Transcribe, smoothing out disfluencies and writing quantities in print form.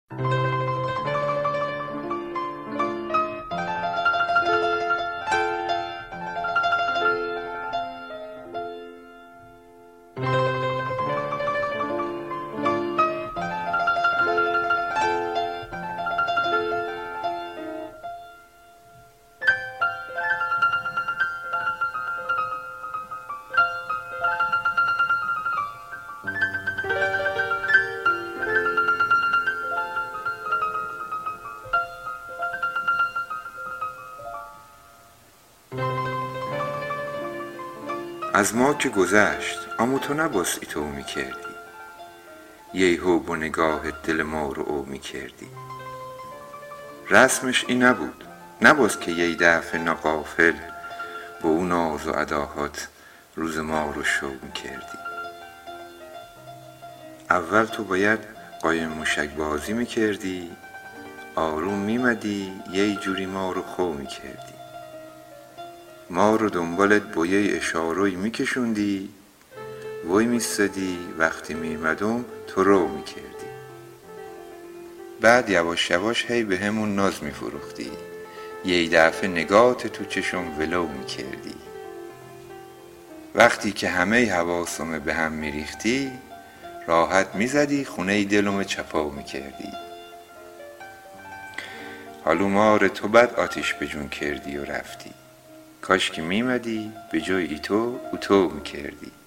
از ما که گذشت اما تو نباسی تو می کردی، یی هو و نگاهت دل ما رو او می کردی. رسمش این نبود، نباز که یی دفعه ناغافل با اون ناز و اداهات روز ما رو شو می کردی. اول تو باید قایم موشک بازی می کردی، آروم می مدی یی جوری ما رو خو می کردی. ما رو دنبالت با یی اشاروی می کشوندی، وی میستدی وقتی میمدم تو رو می کردی. بعد یواش یواش هی به همون ناز می فروختی، یی دفعه نگاهت تو چشم ولو می کردی. وقتی که همه حواسم به هم می ریختی، راحت می زدی خونه دلم چپاو می کردی. حالو مار تو بد آتیش به جون کردی و رفتی، کاش که میمدی به جای تو اوتو می کردی.